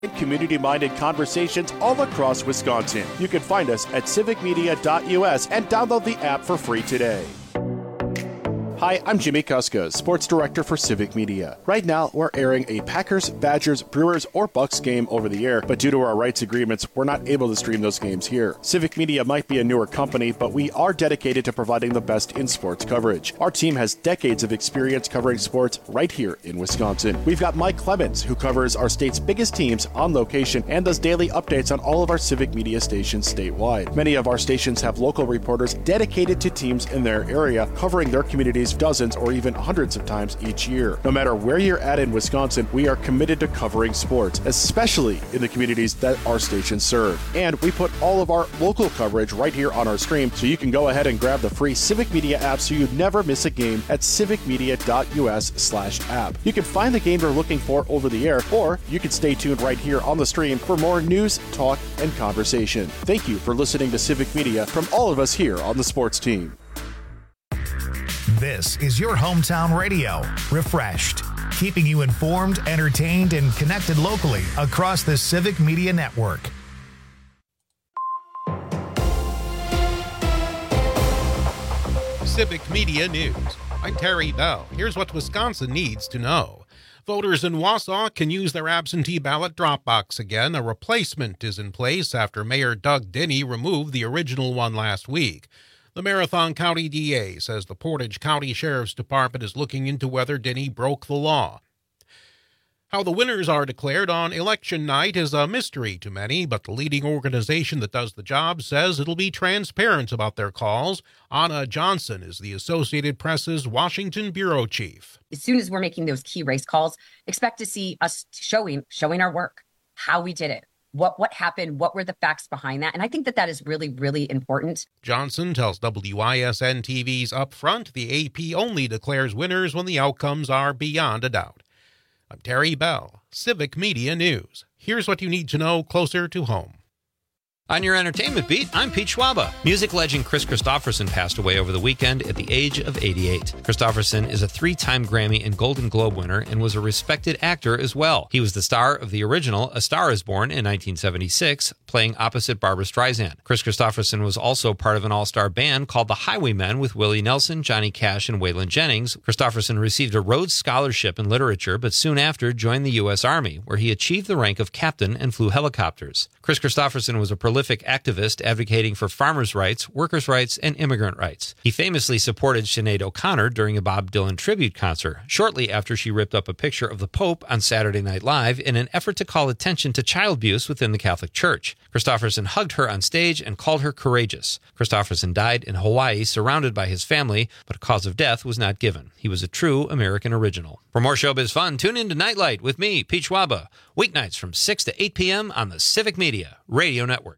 community-minded conversations all across Wisconsin. You can find us at civicmedia.us and download the app for free today. Hi, I'm Jimmy Kuska, Sports Director for Civic Media. Right now, we're airing a Packers, Badgers, Brewers, or Bucks game over the air, but due to our rights agreements, we're not able to stream those games here. Civic Media might be a newer company, but we are dedicated to providing the best in sports coverage. Our team has decades of experience covering sports right here in Wisconsin. We've got Mike Clemens, who covers our state's biggest teams on location and does daily updates on all of our Civic Media stations statewide. Many of our stations have local reporters dedicated to teams in their area, covering their communities dozens or even hundreds of times each year. No matter where you're at in Wisconsin, we are committed to covering sports, especially in the communities that our stations serve. And we put all of our local coverage right here on our stream, so you can go ahead and grab the free Civic Media app so you never miss a game at civicmedia.us/app. You can find the game you're looking for over the air, or you can stay tuned right here on the stream for more news, talk, and conversation. Thank you for listening to Civic Media from all of us here on the sports team. This is your hometown radio, Refreshed, keeping you informed, entertained, and connected locally across the Civic Media Network. Civic Media News. I'm Terry Bell. Here's what Wisconsin needs to know. Voters in Wausau can use their absentee ballot drop box again. A replacement is in place after Mayor Doug Denny removed the original one last week. The Marathon County DA says the Portage County Sheriff's Department is looking into whether Denny broke the law. How the winners are declared on election night is a mystery to many, but the leading organization that does the job says it'll be transparent about their calls. Anna Johnson is the Associated Press's Washington bureau chief. As soon as we're making those key race calls, expect to see us showing our work, how we did it. What happened? What were the facts behind that? And I think that is really, really important. Johnson tells WISN TV's Upfront the AP only declares winners when the outcomes are beyond a doubt. I'm Terry Bell, Civic Media News. Here's what you need to know closer to home. On your entertainment beat, I'm Pete Schwaba. Music legend Kris Kristofferson passed away over the weekend at the age of 88. Kristofferson is a 3-time Grammy and Golden Globe winner and was a respected actor as well. He was the star of the original A Star is Born in 1976, playing opposite Barbra Streisand. Kris Kristofferson was also part of an all-star band called the Highwaymen with Willie Nelson, Johnny Cash, and Waylon Jennings. Kristofferson received a Rhodes Scholarship in literature, but soon after joined the U.S. Army, where he achieved the rank of captain and flew helicopters. Kris Kristofferson was a prolific activist advocating for farmers' rights, workers' rights, and immigrant rights. He famously supported Sinead O'Connor during a Bob Dylan tribute concert, shortly after she ripped up a picture of the Pope on Saturday Night Live in an effort to call attention to child abuse within the Catholic Church. Kristofferson hugged her on stage and called her courageous. Kristofferson died in Hawaii surrounded by his family, but a cause of death was not given. He was a true American original. For more showbiz fun, tune in to Nightlight with me, Pete Schwaba, weeknights from 6 to 8 p.m. on the Civic Media Radio Network.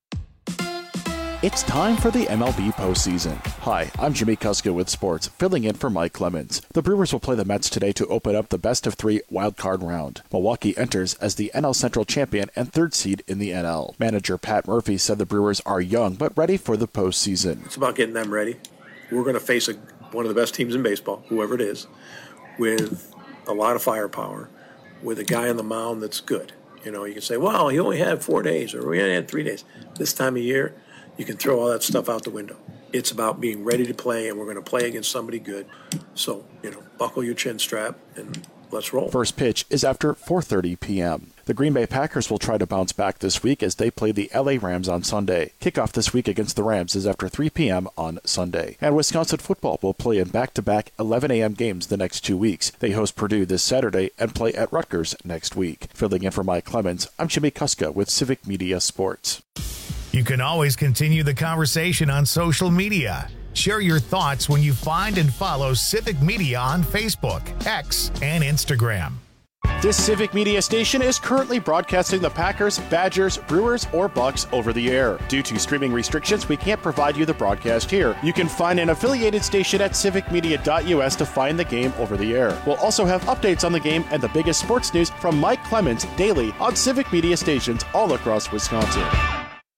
It's time for the MLB postseason. Hi, I'm Jimmy Kuska with sports, filling in for Mike Clemens. The Brewers will play the Mets today to open up the best-of-3 wild-card round. Milwaukee enters as the NL Central champion and 3rd seed in the NL. Manager Pat Murphy said the Brewers are young but ready for the postseason. It's about getting them ready. We're going to face one of the best teams in baseball, whoever it is, with a lot of firepower, with a guy on the mound that's good. You know, you can say, well, he only had 4 days, or we only had 3 days. This time of year, you can throw all that stuff out the window. It's about being ready to play, and we're going to play against somebody good. So, buckle your chin strap and let's roll. First pitch is after 4:30 p.m. The Green Bay Packers will try to bounce back this week as they play the LA Rams on Sunday. Kickoff this week against the Rams is after 3 p.m. on Sunday. And Wisconsin football will play in back-to-back 11 a.m. games the next 2 weeks. They host Purdue this Saturday and play at Rutgers next week. Filling in for Mike Clemens, I'm Jimmy Kuska with Civic Media Sports. You can always continue the conversation on social media. Share your thoughts when you find and follow Civic Media on Facebook, X, and Instagram. This Civic Media station is currently broadcasting the Packers, Badgers, Brewers, or Bucks over the air. Due to streaming restrictions, we can't provide you the broadcast here. You can find an affiliated station at civicmedia.us to find the game over the air. We'll also have updates on the game and the biggest sports news from Mike Clemens daily on Civic Media stations all across Wisconsin.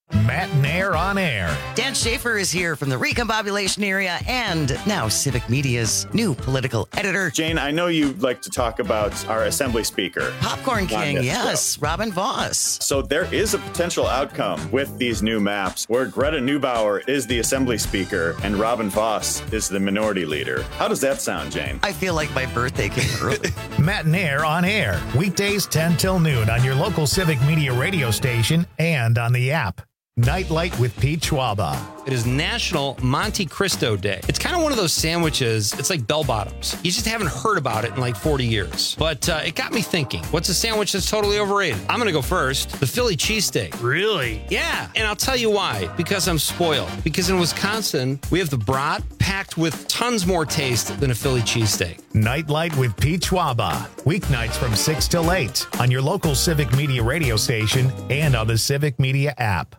Matt Nair on air. Dan Schaefer is here from the Recombobulation area and now Civic Media's new political editor. Jane, I know you like to talk about our Assembly Speaker. Popcorn King, yes, Robin Voss. So there is a potential outcome with these new maps where Greta Neubauer is the Assembly Speaker and Robin Voss is the Minority Leader. How does that sound, Jane? I feel like my birthday came early. Matt Nair on air. Weekdays 10 till noon on your local Civic Media radio station and on the app. Nightlight with Pete Schwaba. It is National Monte Cristo Day. It's kind of one of those sandwiches. It's like bell bottoms. You just haven't heard about it in like 40 years. But it got me thinking, what's a sandwich that's totally overrated? I'm going to go first. The Philly cheesesteak. Really? Yeah. And I'll tell you why. Because I'm spoiled. Because in Wisconsin, we have the brat packed with tons more taste than a Philly cheesesteak. Nightlight with Pete Schwaba. Weeknights from 6 till 8 on your local Civic Media radio station and on the Civic Media app.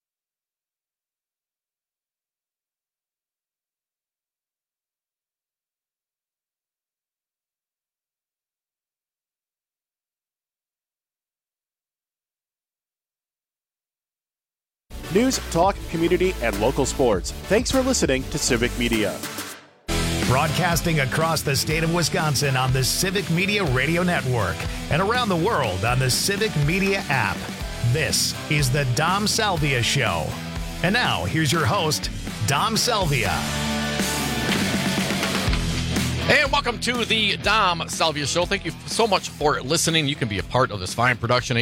News, talk, community, and local sports. Thanks for listening to Civic Media. Broadcasting across the state of Wisconsin on the Civic Media Radio Network and around the world on the Civic Media app. This is the Dom Salvia Show. And now, here's your host, Dom Salvia. Hey, and welcome to the Dom Salvia Show. Thank you so much for listening. You can be a part of this fine production,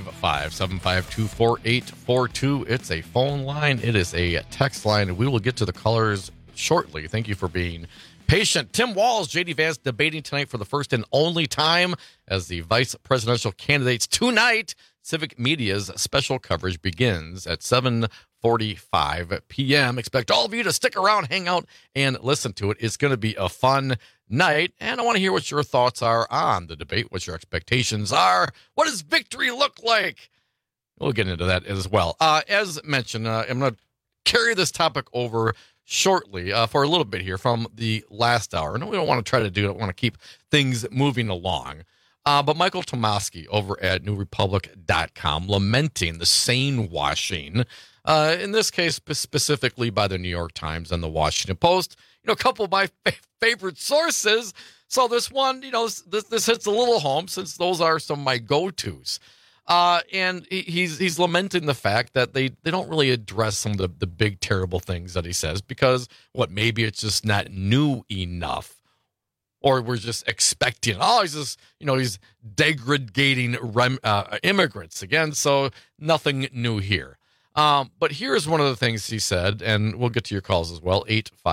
855-752-4842. It's a phone line. It is a text line. We will get to the callers shortly. Thank you for being patient. Tim Walz, J.D. Vance debating tonight for the first and only time as the vice presidential candidates tonight. Civic Media's special coverage begins at 7:45 p.m. Expect all of you to stick around, hang out, and listen to it. It's going to be a fun night, and I want to hear what your thoughts are on the debate, what your expectations are. What does victory look like? We'll get into that as well. As mentioned, I'm going to carry this topic over shortly for a little bit here from the last hour. No, we don't want to try to do it. I want to keep things moving along. But Michael Tomasky over at NewRepublic.com lamenting the sane washing, in this case specifically by the New York Times and the Washington Post. You know, a couple of my favorite sources. So this one, you know, this hits a little home since those are some of my go-tos. And he's lamenting the fact that they don't really address some of the big, terrible things that he says because, maybe it's just not new enough. Or we're just expecting, he's degrading immigrants again, so nothing new here. But here's one of the things he said, and we'll get to your calls as well,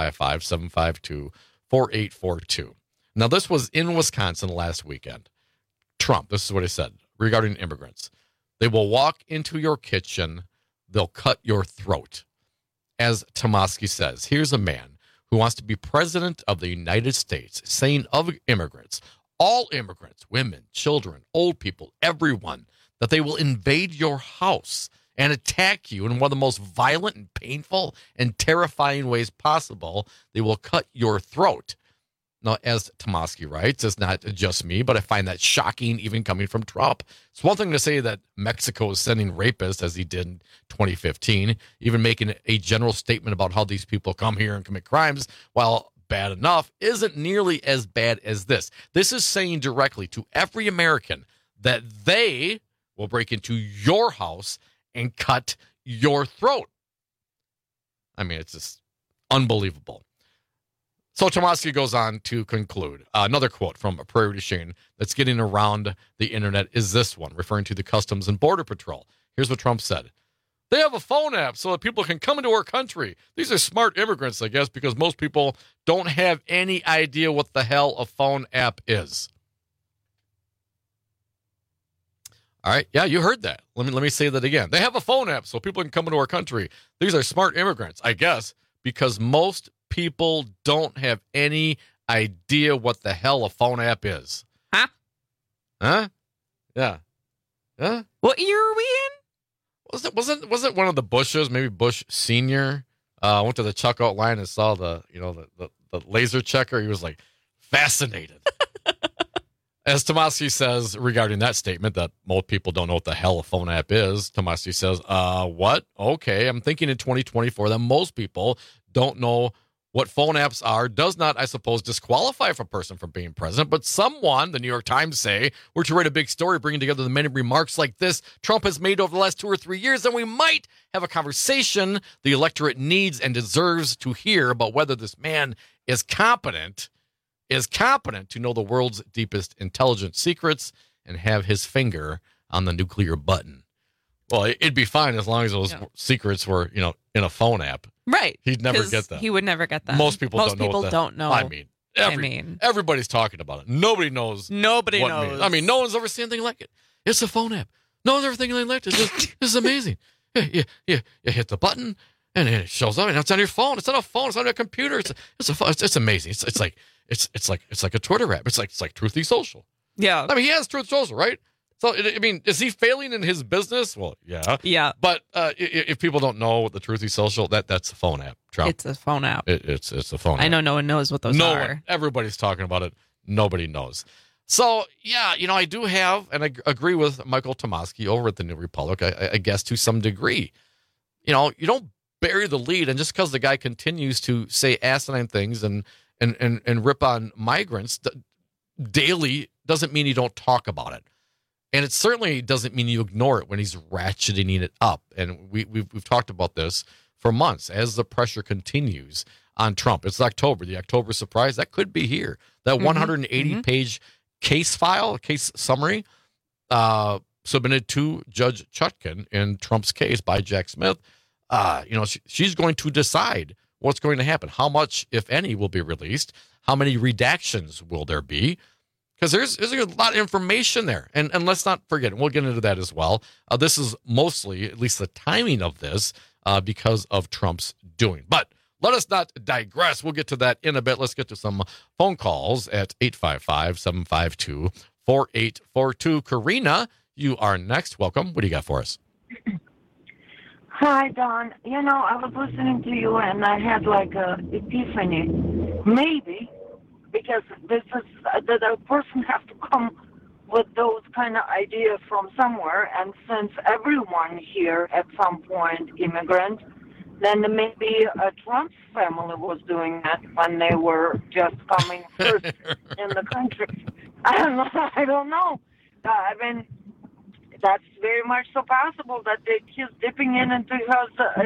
855-752-4842. Now, this was in Wisconsin last weekend. Trump, this is what he said regarding immigrants. They will walk into your kitchen, they'll cut your throat. As Tomasky says, here's a man who wants to be president of the United States, saying of immigrants, all immigrants, women, children, old people, everyone, that they will invade your house and attack you in one of the most violent and painful and terrifying ways possible. They will cut your throat. Now, as Tomasky writes, it's not just me, but I find that shocking even coming from Trump. It's one thing to say that Mexico is sending rapists, as he did in 2015, even making a general statement about how these people come here and commit crimes, while bad enough, isn't nearly as bad as this. This is saying directly to every American that they will break into your house and cut your throat. I mean, it's just unbelievable. So Tomasky goes on to conclude. Another quote from Prairie du Chien that's getting around the internet is this one, referring to the Customs and Border Patrol. Here's what Trump said. They have a phone app so that people can come into our country. These are smart immigrants, I guess, because most people don't have any idea what the hell a phone app is. All right. Yeah, you heard that. Let me say that again. They have a phone app so people can come into our country. These are smart immigrants, I guess, because most people don't have any idea what the hell a phone app is. Huh? Huh? Yeah. Huh? What year are we in? Was it one of the Bushes, maybe Bush Senior? Went to the checkout line and saw the laser checker. He was like fascinated. As Tomasky says regarding that statement that most people don't know what the hell a phone app is, Tomasky says, what? Okay, I'm thinking in 2024 that most people don't know what phone apps are. Does not, I suppose, disqualify a person from being president. But someone, the New York Times say, were to write a big story bringing together the many remarks like this Trump has made over the last 2 or 3 years, then we might have a conversation the electorate needs and deserves to hear about whether this man is competent to know the world's deepest intelligence secrets and have his finger on the nuclear button. Well, it'd be fine as long as those secrets were, in a phone app. Right. He'd never get them. He would never get them. Most people don't know. I mean, everybody's talking about it. Nobody knows. Nobody knows. I mean, no one's ever seen anything like it. It's a phone app. No one's ever seen anything like this. This is amazing. You hit the button and it shows up, and it's on your phone. It's on a phone. It's on a computer. It's a phone. It's amazing. It's like a Twitter app. It's like Truthy Social. Yeah. I mean, he has Truth Social, right? So, I mean, is he failing in his business? Well, yeah. Yeah. But if people don't know what the Truthy Social, that's a phone app, Trump. It's a phone app. It's a phone app. I know no one knows what those are. No one. Everybody's talking about it. Nobody knows. So, yeah, I do have, and I agree with Michael Tomasky over at the New Republic, I guess to some degree. You don't bury the lead, and just because the guy continues to say asinine things and rip on migrants daily doesn't mean you don't talk about it. And it certainly doesn't mean you ignore it when he's ratcheting it up. And we've talked about this for months as the pressure continues on Trump. It's October, the October surprise. That could be here. That 180-page case summary submitted to Judge Chutkan in Trump's case by Jack Smith. She's going to decide what's going to happen. How much, if any, will be released? How many redactions will there be? Because there's a lot of information there. And let's not forget, and we'll get into that as well, this is mostly, at least the timing of this, because of Trump's doing. But let us not digress. We'll get to that in a bit. Let's get to some phone calls at 855-752-4842. Karina, you are next. Welcome. What do you got for us? Hi, Don. I was listening to you, and I had like a epiphany. Maybe because this is the person has to come with those kind of ideas from somewhere, and since everyone here at some point immigrant, then maybe Trump's family was doing that when they were just coming first in the country. I don't know. I mean, that's very much so possible that he's dipping into his,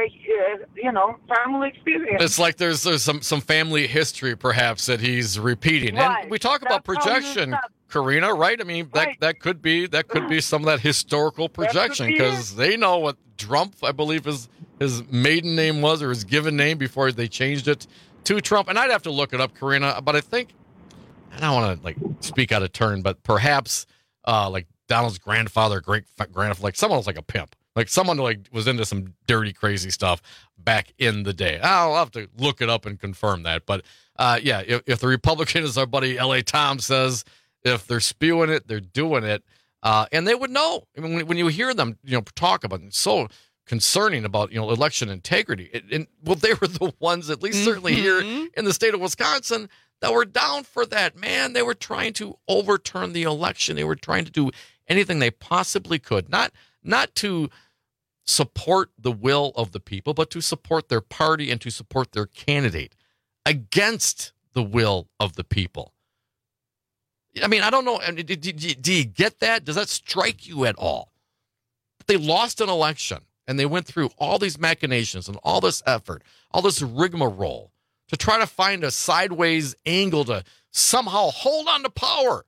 family experience. It's like there's some family history, perhaps, that he's repeating. Right. And we talk about projection, Karina, right? I mean, that could be some of that historical projection, because they know what Trump, I believe, his maiden name was, or his given name before they changed it to Trump. And I'd have to look it up, Karina, but I think, I don't want to speak out of turn, but perhaps Donald's grandfather, great-grandfather, someone was like a pimp. Someone was into some dirty, crazy stuff back in the day. I'll have to look it up and confirm that. But, if the Republican, as our buddy L.A. Tom says, if they're spewing it, they're doing it. And they would know. I mean, when you hear them, talk about it, it's so concerning about, election integrity. They were the ones, at least certainly here in the state of Wisconsin, that were down for that, man. They were trying to overturn the election. They were trying to do anything they possibly could, not to support the will of the people, but to support their party and to support their candidate against the will of the people. I mean, I don't know. I mean, do you get that? Does that strike you at all? They lost an election, and they went through all these machinations and all this effort, all this rigmarole to try to find a sideways angle to somehow hold on to power.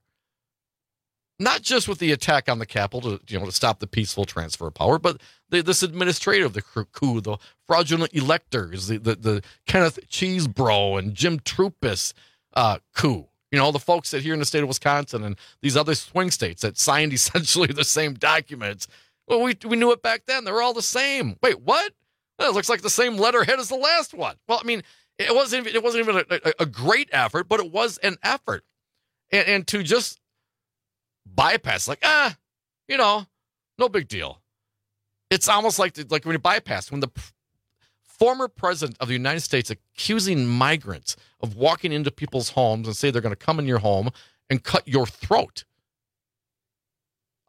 Not just with the attack on the Capitol to stop the peaceful transfer of power, but this administrative, the coup, the fraudulent electors, the Kenneth Chesebro and Jim Troupis coup. The folks that here in the state of Wisconsin and these other swing states that signed essentially the same documents. Well, we knew it back then. They were all the same. Wait, what? It looks like the same letterhead as the last one. Well, I mean, it wasn't even a great effort, but it was an effort. And to just bypass, no big deal. It's almost like when you bypass, when the former president of the United States accusing migrants of walking into people's homes and say they're going to come in your home and cut your throat.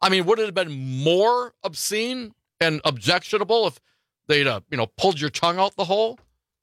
I mean, would it have been more obscene and objectionable if they'd, pulled your tongue out the hole?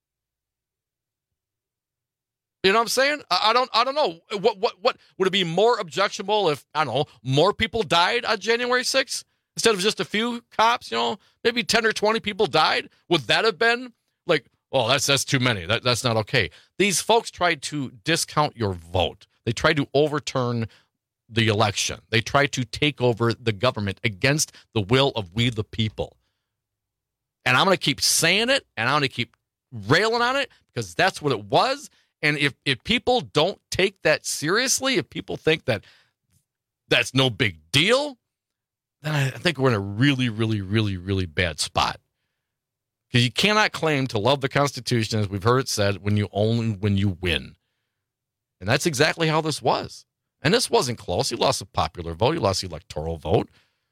You know what I'm saying? I don't know. What would it be more objectionable if, I don't know, more people died on January 6th instead of just a few cops? Maybe 10 or 20 people died. Would that have been like, oh, that's too many. That's not okay. These folks tried to discount your vote. They tried to overturn the election. They tried to take over the government against the will of we the people. And I'm going to keep saying it, and I'm going to keep railing on it because that's what it was. And if people don't take that seriously, if people think that that's no big deal, then I think we're in a really, really, really, really bad spot. Because you cannot claim to love the Constitution, as we've heard it said, when you win. And that's exactly how this was. And this wasn't close. You lost a popular vote. You lost the electoral vote.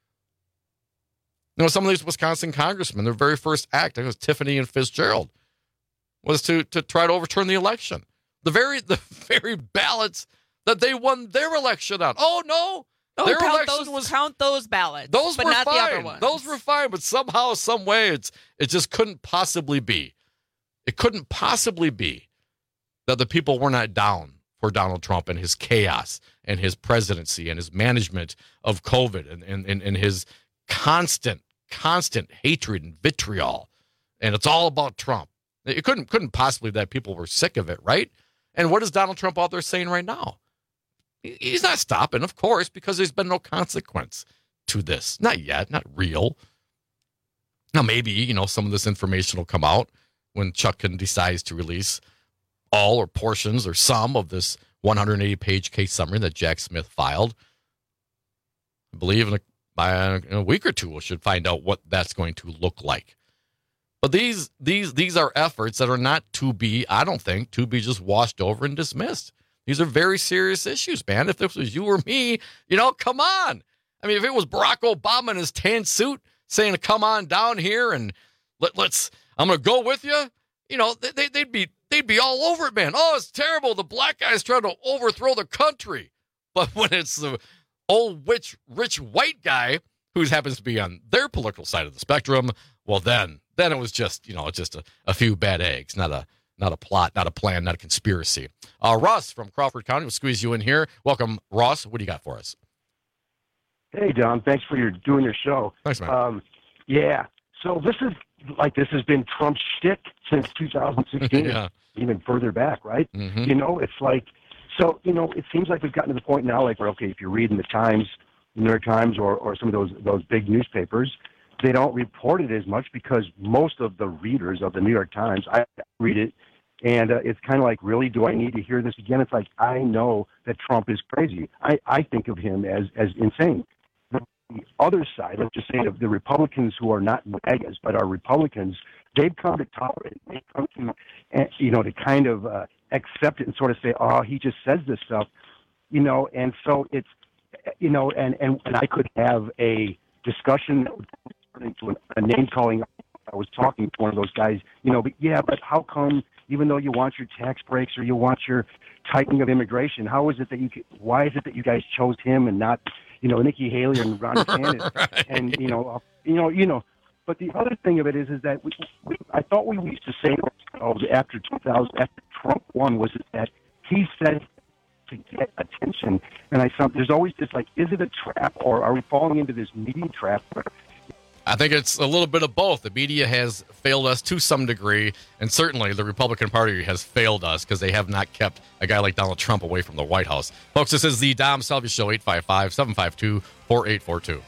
Some of these Wisconsin congressmen, their very first act, I think it was Tiffany and Fitzgerald, was to try to overturn the election. The very ballots that they won their election on. Oh, no. Their election count those ballots. Those but were not fine. The other ones. Those were fine, but somehow, some way, it just couldn't possibly be. It couldn't possibly be that the people were not down for Donald Trump and his chaos and his presidency and his management of COVID and his constant hatred and vitriol. And it's all about Trump. It couldn't possibly that people were sick of it, right? And what is Donald Trump out there saying right now? He's not stopping, of course, because there's been no consequence to this. Not yet, not real. Now, maybe, some of this information will come out when Chuck decides to release all or portions or some of this 180-page case summary that Jack Smith filed. I believe by a week or two, we should find out what that's going to look like. But these are efforts that are not to be, I don't think, to be just washed over and dismissed. These are very serious issues, man. If this was you or me, come on. I mean, if it was Barack Obama in his tan suit saying, come on down here and let's, I'm going to go with you, they'd be all over it, man. Oh, it's terrible. The black guy's trying to overthrow the country. But when it's the old rich white guy who happens to be on their political side of the spectrum, well, then it was just, just a few bad eggs, not a plot, not a plan, not a conspiracy. Russ from Crawford County, we'll squeeze you in here. Welcome, Ross. What do you got for us? Hey, Don. Thanks for doing your show. Thanks, man. Yeah. So this has been Trump's shtick since 2016, yeah. Even further back, right? Mm-hmm. It's like, so, it seems like we've gotten to the point now, like, where, okay, if you're reading the Times, the New York Times, or some of those big newspapers, they don't report it as much because most of the readers of the New York Times, I read it, and it's kind of like, really, do I need to hear this again? It's like, I know that Trump is crazy. I think of him as insane. The other side, let's just say the Republicans who are not MAGAs, but are Republicans, they've come to tolerate it. They've come to, to kind of accept it and sort of say, oh, he just says this stuff, and so it's, and I could have a discussion that would turn into a name-calling. I was talking to one of those guys, but how come, even though you want your tax breaks or you want your tightening of immigration, why is it that you guys chose him and not, Nikki Haley and Ron DeSantis? Right. And, but the other thing of it is that I thought we used to say after 2000, after Trump won, was that he said to get attention. And there's always this, like, is it a trap, or are we falling into this media trap? I think it's a little bit of both. The media has failed us to some degree, and certainly the Republican Party has failed us because they have not kept a guy like Donald Trump away from the White House. Folks, this is the Dom Salvi Show, 855-752-4842.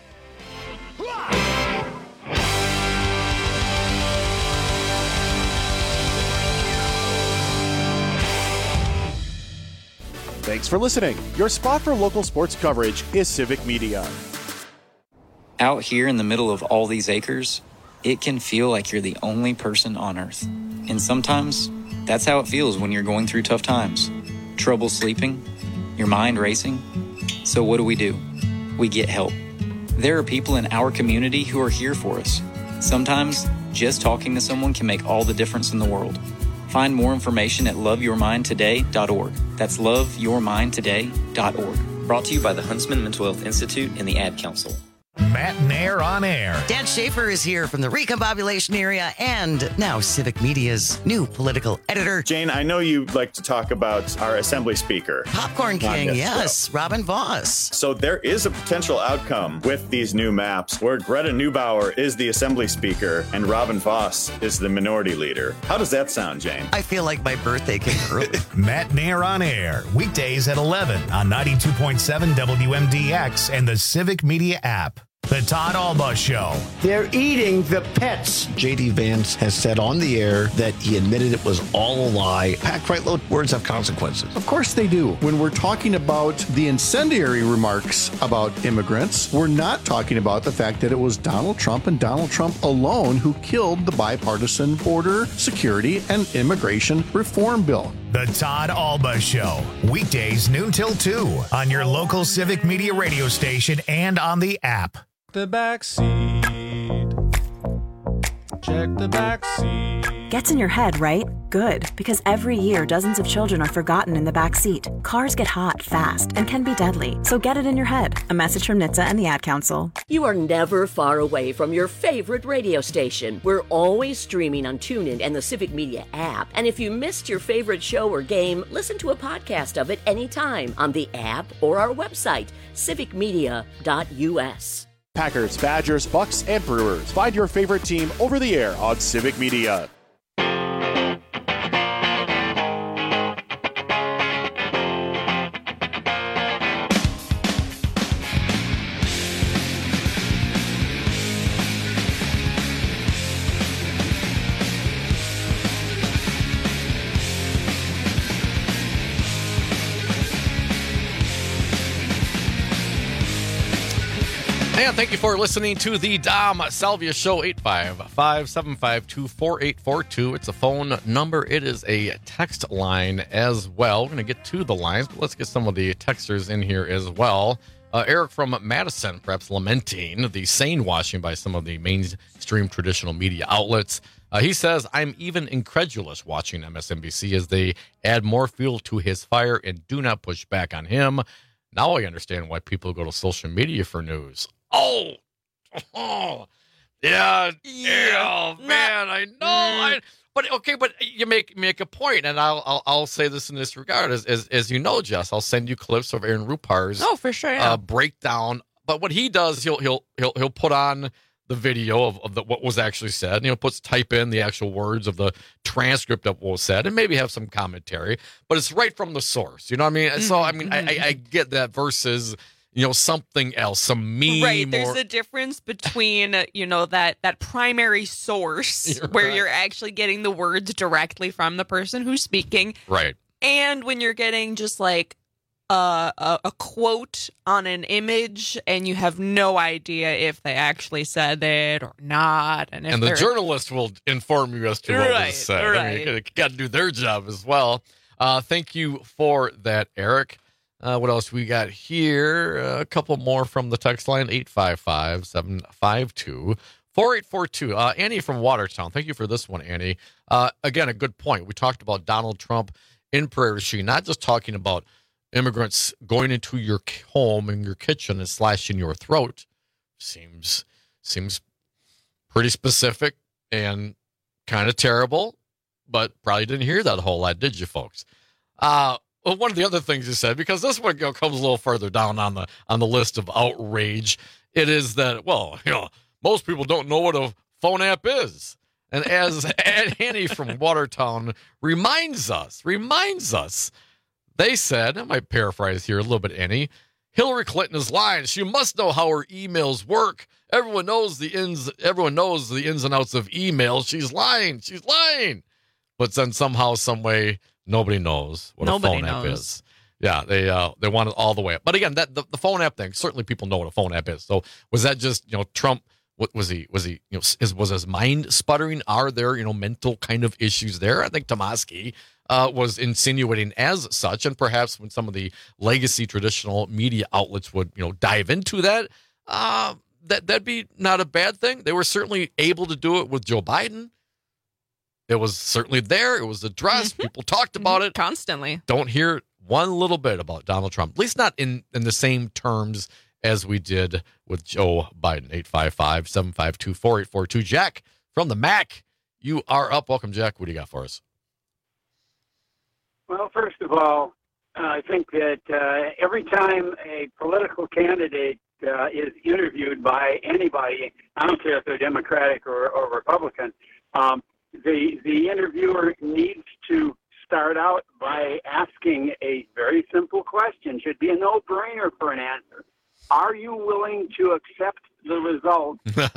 Thanks for listening. Your spot for local sports coverage is Civic Media. Out here in the middle of all these acres, it can feel like you're the only person on Earth. And sometimes, that's how it feels when you're going through tough times. Trouble sleeping, your mind racing. So what do? We get help. There are people in our community who are here for us. Sometimes, just talking to someone can make all the difference in the world. Find more information at loveyourmindtoday.org. That's loveyourmindtoday.org. Brought to you by the Huntsman Mental Health Institute and the Ad Council. Matt Nair on air. Dan Schaefer is here from the recombobulation area and now Civic Media's new political editor. Jane, I know you like to talk about our Assembly Speaker. Popcorn King, yes, Robin Voss. So there is a potential outcome with these new maps where Greta Neubauer is the Assembly Speaker and Robin Voss is the Minority Leader. How does that sound, Jane? I feel like my birthday came early. Matt Nair on air, weekdays at 11 on 92.7 WMDX and the Civic Media app. The Todd Alba Show. They're eating the pets. J.D. Vance has said on the air that he admitted it was all a lie. Packed right low, words have consequences. Of course they do. When we're talking about the incendiary remarks about immigrants, we're not talking about the fact that it was Donald Trump and Donald Trump alone who killed the bipartisan border security and immigration reform bill. The Todd Alba Show. Weekdays noon till 2 on your local Civic Media radio station and on the app. The back seat. Check the back seat. Gets in your head, right? Good, because every year dozens of children are forgotten in the back seat. Cars get hot fast and can be deadly, so get it in your head. A message from NHTSA and the Ad Council. You are never far away from your favorite radio station. We're always streaming on TuneIn and the Civic Media app. And if you missed your favorite show or game, listen to a podcast of it anytime on the app or our website, civicmedia.us. Packers, Badgers, Bucks, and Brewers. Find your favorite team over the air on Civic Media. And thank you for listening to the Dom Salvia Show. 855-752-4842. It's a phone number. It is a text line as well. We're going to get to the lines, but let's get some of the texters in here as well. Eric from Madison, perhaps lamenting the sane washing by some of the mainstream traditional media outlets. He says, I'm even incredulous watching MSNBC as they add more fuel to his fire and do not push back on him. Now I understand why people go to social media for news. Oh, yeah, man, I know. But you make a point, and I'll say this in this regard, as you know, Jess, I'll send you clips of Aaron Rupar's for sure, breakdown. But what he does, he'll put on the video of what was actually said, and type in the actual words of the transcript of what was said, and maybe have some commentary. But it's right from the source. You know what I mean? Mm-hmm. So I get that versus something else, some meme. Right. There's a difference between, that primary source where you're actually getting the words directly from the person who's speaking. Right. And when you're getting just like a quote on an image and you have no idea if they actually said it or not. And the journalist will inform you as to what was said. Right. I mean, you got to do their job as well. Thank you for that, Eric. What else we got here? A couple more from the text line, 855-752-4842. Annie from Watertown. Thank you for this one, Annie. Again, a good point. We talked about Donald Trump in Prairie She, not just talking about immigrants going into your home and your kitchen and slashing your throat. Seems pretty specific and kind of terrible, but probably didn't hear that a whole lot, did you, folks? Well, one of the other things you said, because this one comes a little further down on the list of outrage, it is that, most people don't know what a phone app is. And as Annie from Watertown reminds us, they said, I might paraphrase here a little bit, Annie, Hillary Clinton is lying. She must know how her emails work. Everyone knows the ins and outs of emails. She's lying. But then somehow, some way, nobody knows what a phone app is. Yeah, they want it all the way up. But again, the phone app thing, certainly people know what a phone app is. So was that just, Trump, what was he, was his mind sputtering? Are there, mental kind of issues there? I think Tomasky was insinuating as such, and perhaps when some of the legacy traditional media outlets would, dive into that, that'd be not a bad thing. They were certainly able to do it with Joe Biden. It was certainly there. It was addressed. Mm-hmm. People talked about it constantly. Don't hear one little bit about Donald Trump, at least not in the same terms as we did with Joe Biden. 855-752-4842. Jack from the MAC, you are up. Welcome, Jack. What do you got for us? Well, first of all, I think that every time a political candidate is interviewed by anybody, I don't care if they're Democratic or Republican, the interviewer needs to start out by asking a very simple question. Should be a no-brainer for an answer. Are you willing to accept the result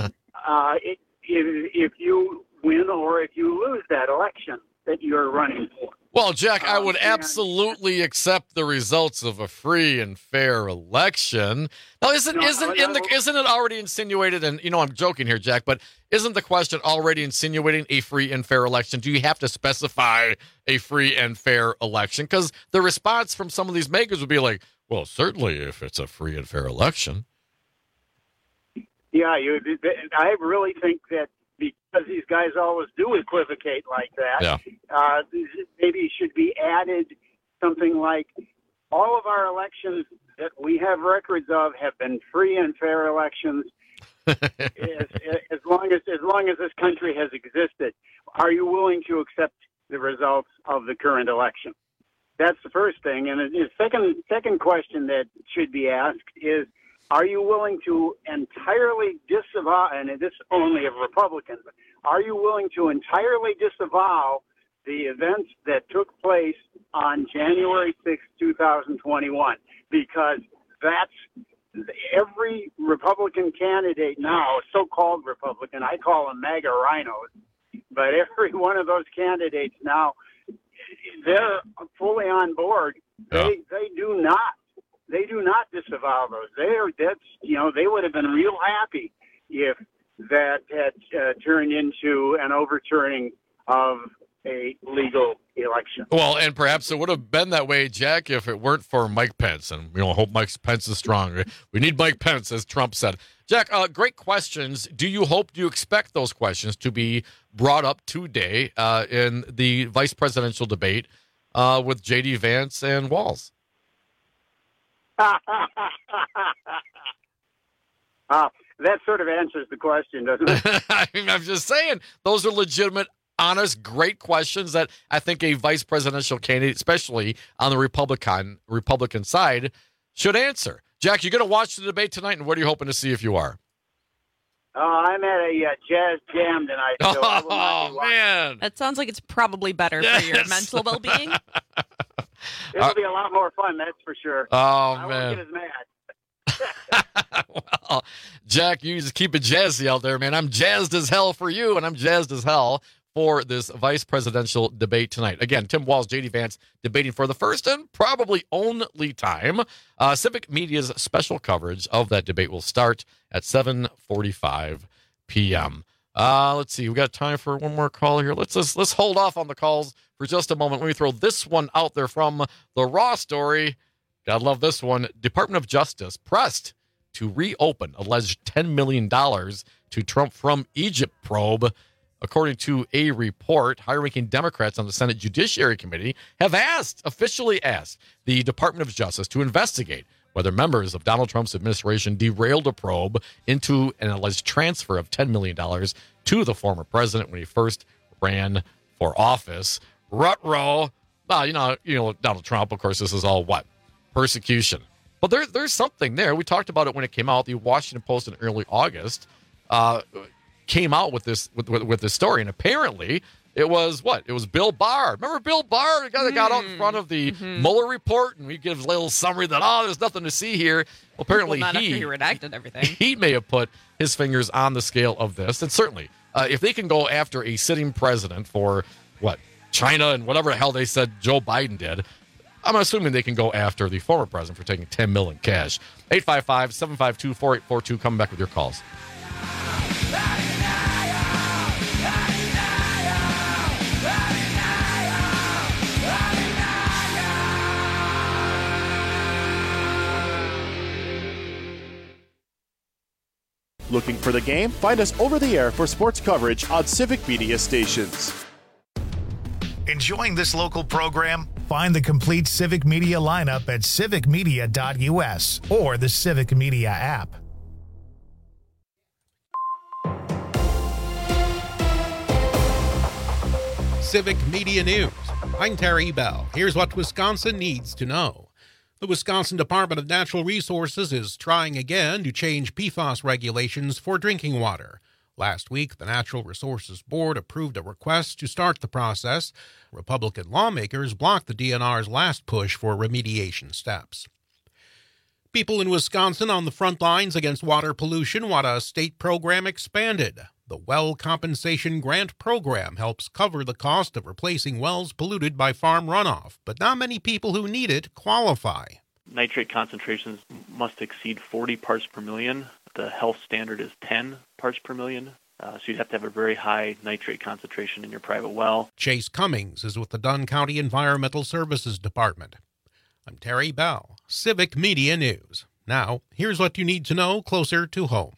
if you win or if you lose that election that you're running for? Well, Jack, I would absolutely accept the results of a free and fair election. Now, isn't it already insinuated? And I'm joking here, Jack, but isn't the question already insinuating a free and fair election? Do you have to specify a free and fair election? Because the response from some of these makers would be like, "Well, certainly, if it's a free and fair election." Yeah, I really think that. Because these guys always do equivocate like that, maybe should be added something like, all of our elections that we have records of have been free and fair elections as long as this country has existed. Are you willing to accept the results of the current election? That's the first thing. And the second question that should be asked is, are you willing to entirely disavow, and this is only of Republicans, are you willing to entirely disavow the events that took place on January 6, 2021? Because that's every Republican candidate now, so-called Republican, I call them MAGA rhinos, but every one of those candidates now, they're fully on board. They do not. They do not disavow those. They would have been real happy if that had turned into an overturning of a legal election. Well, and perhaps it would have been that way, Jack, if it weren't for Mike Pence. And hope Mike Pence is strong. We need Mike Pence, as Trump said. Jack, great questions. Do you expect those questions to be brought up today in the vice presidential debate with J.D. Vance and Walz? That sort of answers the question, doesn't it? I'm just saying, those are legitimate, honest, great questions that I think a vice presidential candidate, especially on the Republican side, should answer. Jack, you're going to watch the debate tonight, and what are you hoping to see if you are? I'm at a jazz jam tonight. So oh, man. That sounds like it's probably better for your mental well-being. It'll be a lot more fun, that's for sure. Oh, man. I won't get as mad. Well, Jack, you just keep it jazzy out there, man. I'm jazzed as hell for you, and I'm jazzed as hell for this vice presidential debate tonight. Again, Tim Walz, J.D. Vance debating for the first and probably only time. Civic Media's special coverage of that debate will start at 7:45 p.m. Let's see. We got time for one more call here. Let's hold off on the calls for just a moment. Let me throw this one out there from the Raw story. Gotta love this one. Department of Justice pressed to reopen alleged $10 million to Trump from Egypt probe. According to a report, high-ranking Democrats on the Senate Judiciary Committee have officially asked the Department of Justice to investigate whether members of Donald Trump's administration derailed a probe into an alleged transfer of $10 million to the former president when he first ran for office. Ruh-roh. Well, you know, Donald Trump, of course, this is all what? Persecution. But there's something there. We talked about it when it came out. The Washington Post in early August came out with this story, and apparently it was what? It was Bill Barr. Remember Bill Barr, the guy that got out in front of the Mueller report, and he gives a little summary that there's nothing to see here. Well, apparently after he redacted everything. He may have put his fingers on the scale of this, and certainly if they can go after a sitting president for what? China and whatever the hell they said Joe Biden did, I'm assuming they can go after the former president for taking $10 million cash. 855-752-4842. Coming back with your calls. Looking for the game? Find us over the air for sports coverage on Civic Media stations. Enjoying this local program? Find the complete Civic Media lineup at civicmedia.us or the Civic Media app. Civic Media News. I'm Terry Bell. Here's what Wisconsin needs to know. The Wisconsin Department of Natural Resources is trying again to change PFAS regulations for drinking water. Last week, the Natural Resources Board approved a request to start the process. Republican lawmakers blocked the DNR's last push for remediation steps. People in Wisconsin on the front lines against water pollution want a state program expanded. The Well Compensation Grant Program helps cover the cost of replacing wells polluted by farm runoff, but not many people who need it qualify. Nitrate concentrations must exceed 40 parts per million. The health standard is 10 parts per million. So you'd have to have a very high nitrate concentration in your private well. Chase Cummings is with the Dunn County Environmental Services Department. I'm Terry Bell, Civic Media News. Now, here's what you need to know closer to home.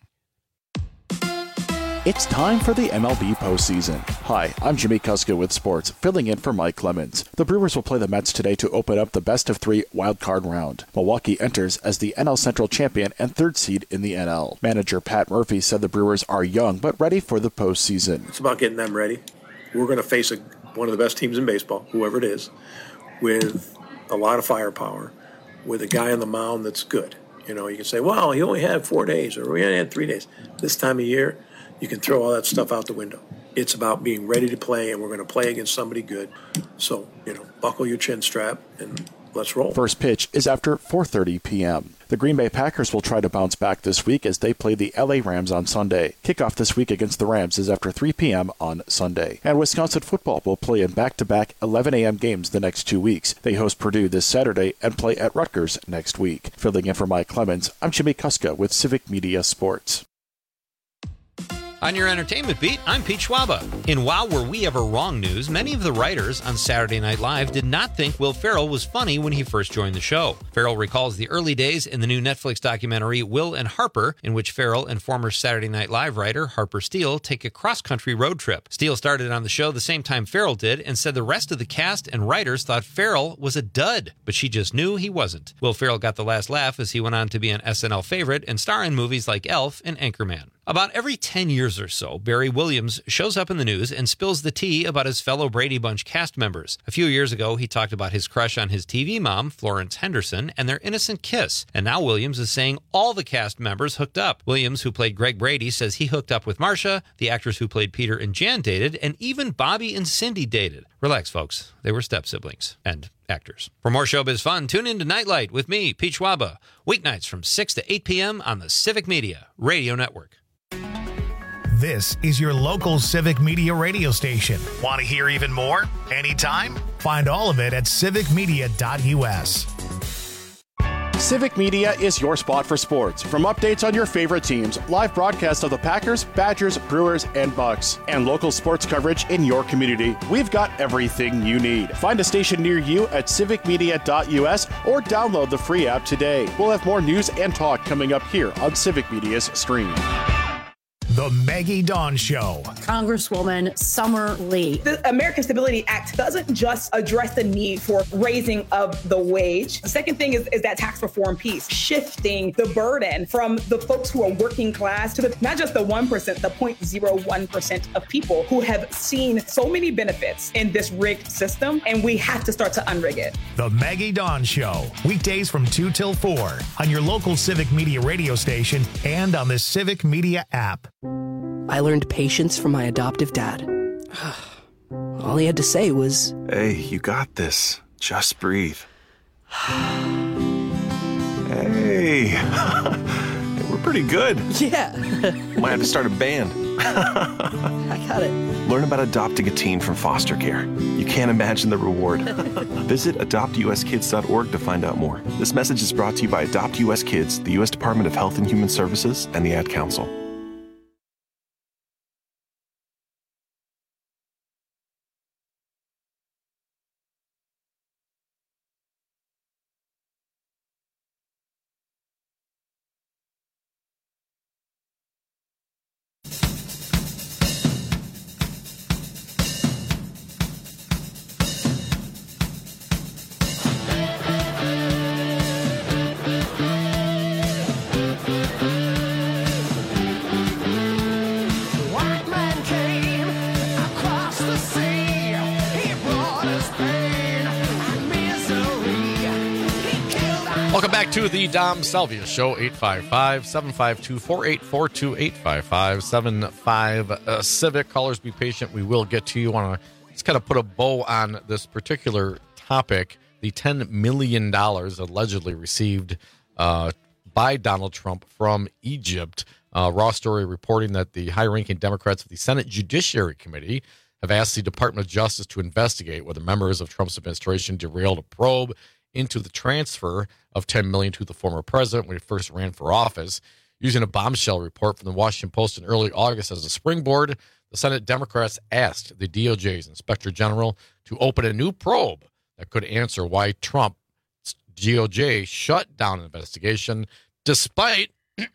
It's time for the MLB postseason. Hi, I'm Jimmy Kuska with sports, filling in for Mike Clemens. The Brewers will play the Mets today to open up the best-of-3 wildcard round. Milwaukee enters as the NL Central champion and third seed in the NL. Manager Pat Murphy said the Brewers are young but ready for the postseason. It's about getting them ready. We're going to face one of the best teams in baseball, whoever it is, with a lot of firepower, with a guy on the mound that's good. You know, you can say, well, he only had 4 days, or he only had 3 days. This time of year, you can throw all that stuff out the window. It's about being ready to play, and we're going to play against somebody good. So, buckle your chin strap and let's roll. First pitch is after 4:30 p.m. The Green Bay Packers will try to bounce back this week as they play the LA Rams on Sunday. Kickoff this week against the Rams is after 3 p.m. on Sunday. And Wisconsin football will play in back-to-back 11 a.m. games the next 2 weeks. They host Purdue this Saturday and play at Rutgers next week. Filling in for Mike Clemens, I'm Jimmy Kuska with Civic Media Sports. On your entertainment beat, I'm Pete Schwaba. In Wow Were We Ever Wrong news, many of the writers on Saturday Night Live did not think Will Ferrell was funny when he first joined the show. Ferrell recalls the early days in the new Netflix documentary Will and Harper, in which Ferrell and former Saturday Night Live writer Harper Steele take a cross-country road trip. Steele started on the show the same time Ferrell did and said the rest of the cast and writers thought Ferrell was a dud, but she just knew he wasn't. Will Ferrell got the last laugh as he went on to be an SNL favorite and star in movies like Elf and Anchorman. About every 10 years or so, Barry Williams shows up in the news and spills the tea about his fellow Brady Bunch cast members. A few years ago, he talked about his crush on his TV mom, Florence Henderson, and their innocent kiss. And now Williams is saying all the cast members hooked up. Williams, who played Greg Brady, says he hooked up with Marcia, the actors who played Peter and Jan dated, and even Bobby and Cindy dated. Relax, folks. They were step-siblings and actors. For more showbiz fun, tune in to Nightlight with me, Pete Schwaba, weeknights from 6 to 8 p.m. on the Civic Media Radio Network. This is your local Civic Media radio station. Want to hear even more? Anytime? Find all of it at civicmedia.us. Civic Media is your spot for sports. From updates on your favorite teams, live broadcasts of the Packers, Badgers, Brewers, and Bucks, and local sports coverage in your community, we've got everything you need. Find a station near you at civicmedia.us or download the free app today. We'll have more news and talk coming up here on Civic Media's stream. The Maggie Dawn Show. Congresswoman Summer Lee. The American Stability Act doesn't just address the need for raising of the wage. The second thing is that tax reform piece, shifting the burden from the folks who are working class to not just the 1%, the 0.01% of people who have seen so many benefits in this rigged system, and we have to start to unrig it. The Maggie Dawn Show. Weekdays from 2 till 4 on your local Civic Media radio station and on the Civic Media app. I learned patience from my adoptive dad. All he had to say was, "Hey, you got this. Just breathe." Hey, we're pretty good. Yeah. Might have to start a band. I got it. Learn about adopting a teen from foster care. You can't imagine the reward. Visit adoptuskids.org to find out more. This message is brought to you by Adopt US Kids, the U.S. Department of Health and Human Services, and the Ad Council. to the Dom Salvia Show, 855-752-4842, 855-75 Civic. Callers, be patient. We will get to you. I want to just kind of put a bow on this particular topic. The $10 million allegedly received by Donald Trump from Egypt. Raw Story reporting that the high-ranking Democrats of the Senate Judiciary Committee have asked the Department of Justice to investigate whether members of Trump's administration derailed a probe into the transfer of $10 million to the former president when he first ran for office. Using a bombshell report from the Washington Post in early August as a springboard, the Senate Democrats asked the DOJ's Inspector General to open a new probe that could answer why Trump's DOJ shut down an investigation despite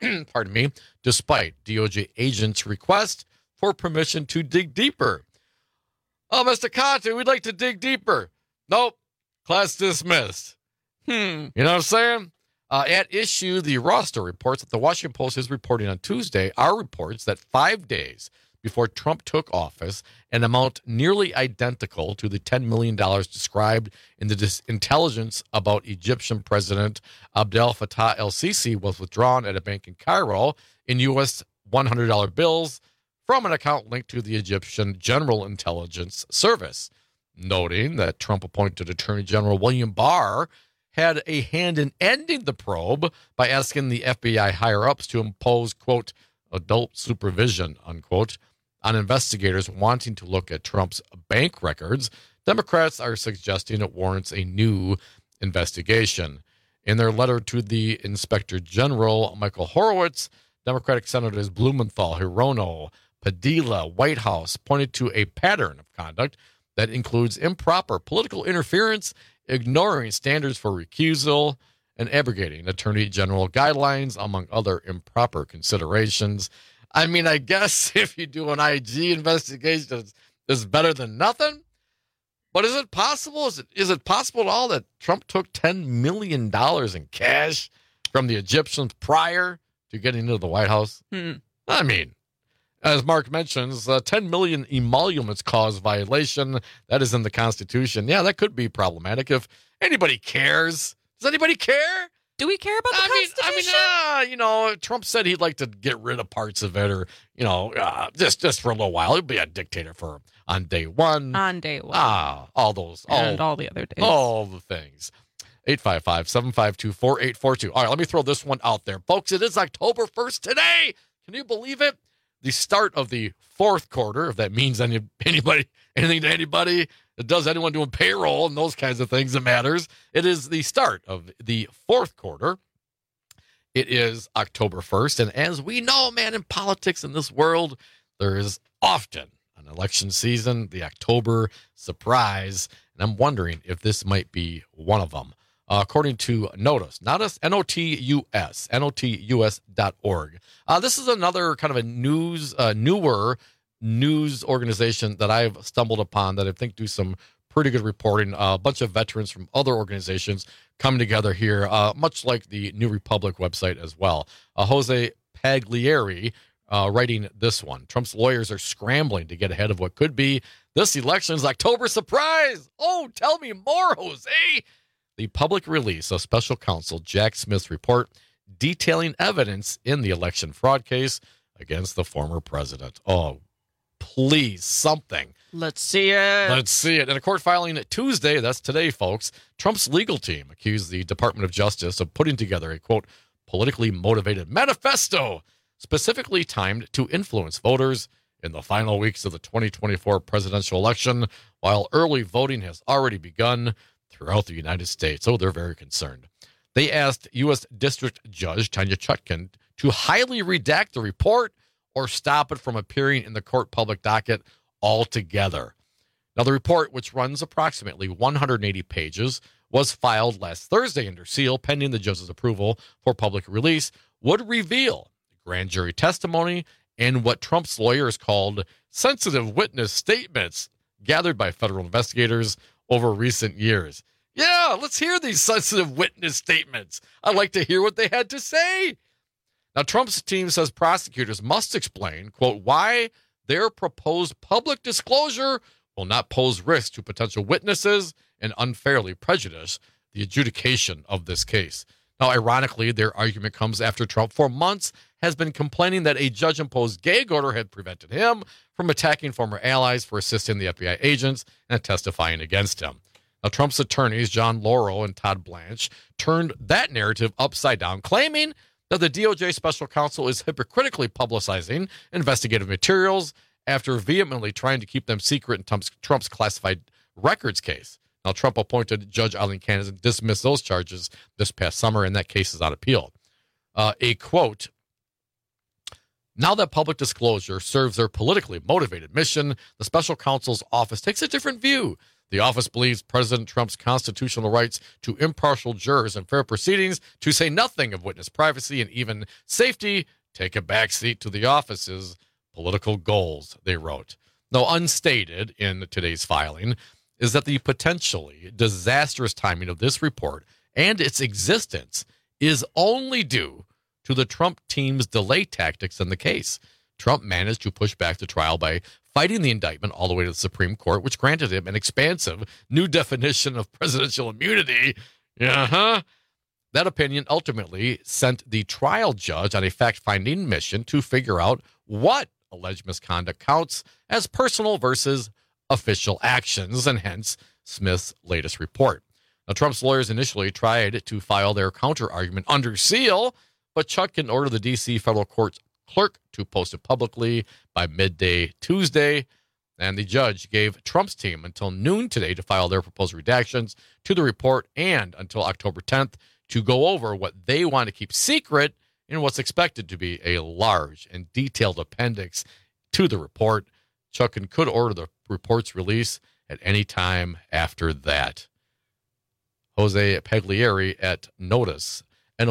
DOJ agents' request for permission to dig deeper. Oh, Mr. Conte, we'd like to dig deeper. Nope. Class dismissed. You know what I'm saying? At issue, the Raw Story reports that the Washington Post is reporting on Tuesday are reports that 5 days before Trump took office, an amount nearly identical to the $10 million described in the intelligence about Egyptian President Abdel Fattah el-Sisi was withdrawn at a bank in Cairo in U.S. $100 bills from an account linked to the Egyptian General Intelligence Service, noting that Trump appointed Attorney General William Barr had a hand in ending the probe by asking the FBI higher-ups to impose, quote, adult supervision, unquote, on investigators wanting to look at Trump's bank records. Democrats are suggesting it warrants a new investigation. In their letter to the Inspector General, Michael Horowitz, Democratic Senators Blumenthal, Hirono, Padilla, Whitehouse pointed to a pattern of conduct that includes improper political interference, ignoring standards for recusal, and abrogating Attorney General guidelines, among other improper considerations. I mean, I guess if you do an IG investigation, it's better than nothing. But is it possible? Is it possible at all that Trump took $10 million in cash from the Egyptians prior to getting into the White House? I mean, as Mark mentions, 10 million emoluments cause violation. That is in the Constitution. Yeah, that could be problematic if anybody cares. Does anybody care? Do we care about the Constitution? Trump said he'd like to get rid of parts of it, or just for a little while. He'd be a dictator on day one. On day one. All those, all the other days, all the things. 855-752-4842. All right, let me throw this one out there, folks. It is October 1st today. Can you believe it? The start of the fourth quarter, if that means anything to anybody that does anyone doing payroll and those kinds of things that matters. It is the start of the fourth quarter. It is October 1st. And as we know, man, in politics in this world, there is often an election season, the October surprise. And I'm wondering if this might be one of them. According to Notus, notus.org. This is another kind of a newer news organization that I've stumbled upon that I think do some pretty good reporting. A bunch of veterans from other organizations come together here, much like the New Republic website as well. Jose Pagliari writing this one. Trump's lawyers are scrambling to get ahead of what could be this election's October surprise. Oh, tell me more, Jose. The public release of special counsel Jack Smith's report detailing evidence in the election fraud case against the former president. Oh, please, something. Let's see it. Let's see it. In a court filing Tuesday, that's today, folks, Trump's legal team accused the Department of Justice of putting together a, quote, politically motivated manifesto specifically timed to influence voters in the final weeks of the 2024 presidential election, while early voting has already begun throughout the United States. Oh, they're very concerned. They asked U.S. District Judge Tanya Chutkan to highly redact the report or stop it from appearing in the court public docket altogether. Now, the report, which runs approximately 180 pages, was filed last Thursday under seal, pending the judge's approval for public release, would reveal grand jury testimony and what Trump's lawyers called sensitive witness statements gathered by federal investigators over recent years. Yeah, let's hear these sensitive witness statements. I'd like to hear what they had to say. Now, Trump's team says prosecutors must explain, quote, why their proposed public disclosure will not pose risk to potential witnesses and unfairly prejudice the adjudication of this case. Now, ironically, their argument comes after Trump for months has been complaining that a judge-imposed gag order had prevented him from attacking former allies for assisting the FBI agents and testifying against him. Now, Trump's attorneys, John Lauro and Todd Blanche, turned that narrative upside down, claiming that the DOJ special counsel is hypocritically publicizing investigative materials after vehemently trying to keep them secret in Trump's classified records case. Now, Trump appointed Judge Eileen Cannon and dismissed those charges this past summer, and that case is on appeal. A quote, "Now that public disclosure serves their politically motivated mission, the special counsel's office takes a different view. The office believes President Trump's constitutional rights to impartial jurors and fair proceedings, to say nothing of witness privacy and even safety, take a backseat to the office's political goals," they wrote. Now, unstated in today's filing is that the potentially disastrous timing of this report and its existence is only due to the Trump team's delay tactics in the case. Trump managed to push back the trial by fighting the indictment all the way to the Supreme Court, which granted him an expansive new definition of presidential immunity. That opinion ultimately sent the trial judge on a fact-finding mission to figure out what alleged misconduct counts as personal versus official actions, and hence Smith's latest report. Now, Trump's lawyers initially tried to file their counter-argument under seal, but Chuck can order the D.C. federal court clerk to post it publicly by midday Tuesday, and the judge gave Trump's team until noon today to file their proposed redactions to the report and until October 10th to go over what they want to keep secret in what's expected to be a large and detailed appendix to the report. Chuck could order the report's release at any time after that. Jose Pagliari at Notus,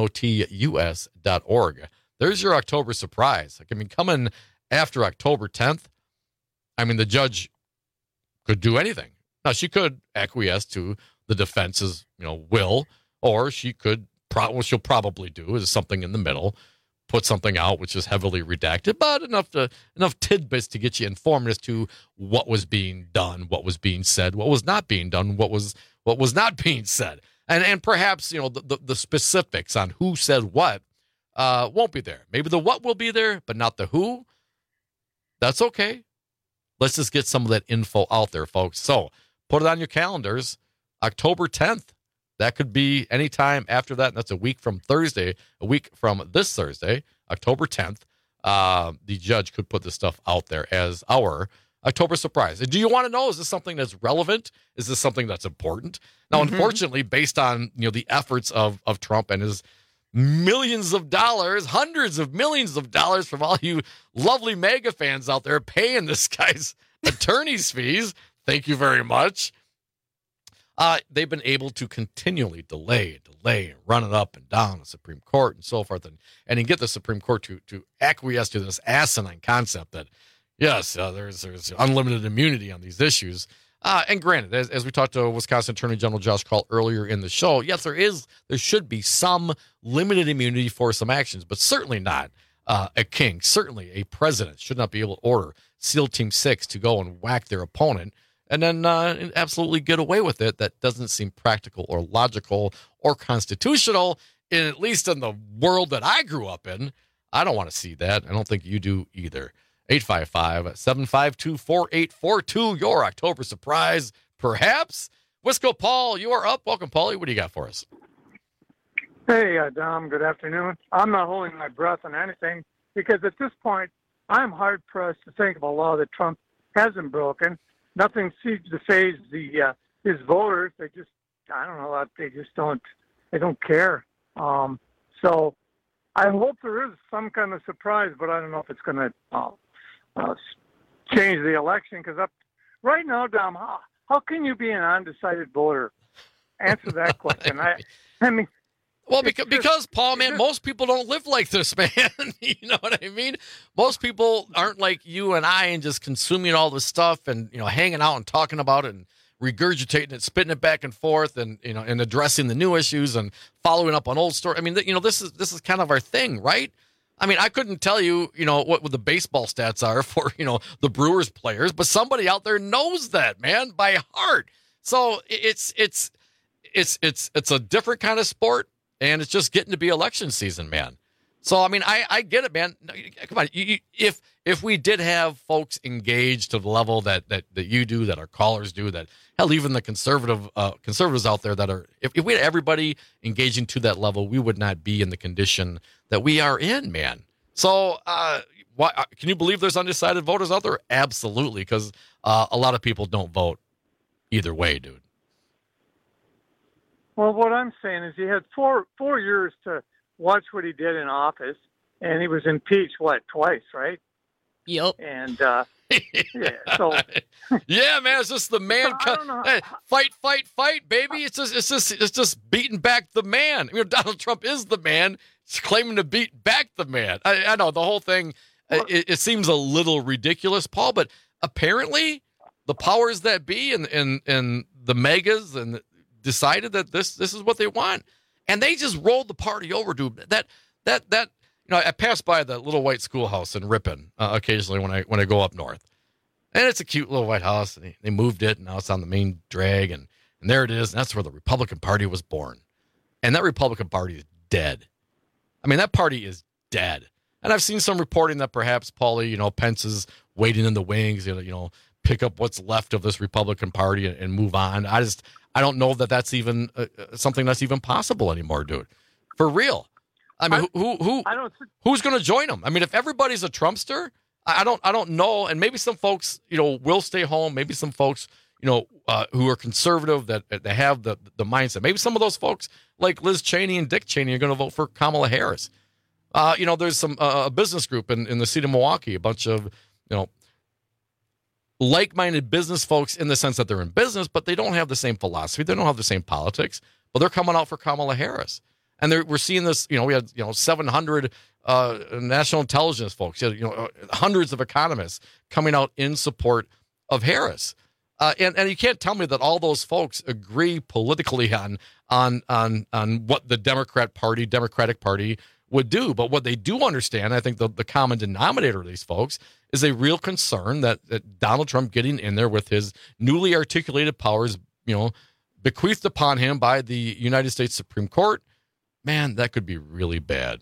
notus.org. There's your October surprise. I mean, coming after October 10th, I mean, the judge could do anything. Now, she could acquiesce to the defense's, will, or she could, what she'll probably do is something in the middle, put something out which is heavily redacted, but enough tidbits to get you informed as to what was being done, what was being said, what was not being done, what was not being said, and perhaps the specifics on who said what won't be there. Maybe the what will be there, but not the who. That's okay. Let's just get some of that info out there, folks. So put it on your calendars. October 10th. That could be any time after that, and that's a week from Thursday, a week from this Thursday, October 10th. The judge could put this stuff out there as our October surprise. Do you want to know, is this something that's relevant? Is this something that's important? Now, unfortunately, based on the efforts of Trump and his millions of dollars, hundreds of millions of dollars from all you lovely MAGA fans out there paying this guy's attorney's fees, thank you very much. They've been able to continually delay, and run it up and down the Supreme Court and so forth, and get the Supreme Court to acquiesce to this asinine concept that, yes, there's unlimited immunity on these issues. And granted, as we talked to Wisconsin Attorney General Josh Call earlier in the show, yes, there should be some limited immunity for some actions, but certainly not a king. Certainly a president should not be able to order SEAL Team 6 to go and whack their opponent and then absolutely get away with it. That doesn't seem practical or logical or constitutional, at least in the world that I grew up in. I don't want to see that. I don't think you do either. 855-752-4842, your October surprise, perhaps. Wisco Paul, you are up. Welcome, Paulie. What do you got for us? Hey, Dom, good afternoon. I'm not holding my breath on anything because at this point, I'm hard-pressed to think of a law that Trump hasn't broken. Nothing seems to faze his voters. They just, I don't know, they don't care. So I hope there is some kind of surprise, but I don't know if it's going to change the election. Because right now, Dom, how can you be an undecided voter? Answer that question. I mean. Well, because Paul, man, most people don't live like this, man. You know what I mean? Most people aren't like you and I and just consuming all this stuff and, hanging out and talking about it and regurgitating it, spitting it back and forth and, and addressing the new issues and following up on old stories. I mean, this is kind of our thing, right? I mean, I couldn't tell you, what the baseball stats are for, the Brewers players, but somebody out there knows that, man, by heart. So it's a different kind of sport. and it's just getting to be election season, man. So, I mean, I get it, man. Come on. If we did have folks engaged to the level that you do, that our callers do, that, hell, even the conservatives out there that are, if we had everybody engaging to that level, we would not be in the condition that we are in, man. So, can you believe there's undecided voters out there? Absolutely, because a lot of people don't vote either way, dude. Well, what I'm saying is he had four years to watch what he did in office, and he was impeached, twice, right? Yep. And, yeah, so. Yeah, man, it's just the man. Hey, fight, baby. It's just beating back the man. I mean, Donald Trump is the man. He's claiming to beat back the man. I know the whole thing, it seems a little ridiculous, Paul, but apparently the powers that be and the megas and decided that this is what they want. And they just rolled the party over, dude. That I pass by the little white schoolhouse in Ripon occasionally when I go up north, and it's a cute little white house. And they moved it, and now it's on the main drag, and there it is. And that's where the Republican Party was born, and that Republican Party is dead. I mean, that party is dead. And I've seen some reporting that perhaps Paulie, Pence is waiting in the wings, pick up what's left of this Republican Party and move on. I don't know that that's even something that's even possible anymore, dude. For real. I mean, who's going to join them? I mean, if everybody's a Trumpster, I don't know. And maybe some folks, will stay home. Maybe some folks, who are conservative that have the mindset. Maybe some of those folks like Liz Cheney and Dick Cheney are going to vote for Kamala Harris. There's some a business group in the city of Milwaukee, a bunch of like-minded business folks in the sense that they're in business, but they don't have the same philosophy. They don't have the same politics, but they're coming out for Kamala Harris. And we're seeing this, we had, 700 national intelligence folks, hundreds of economists coming out in support of Harris. And you can't tell me that all those folks agree politically on what the Democratic Party would do. But what they do understand, I think the common denominator of these folks is a real concern that Donald Trump getting in there with his newly articulated powers, bequeathed upon him by the United States Supreme Court, man, that could be really bad.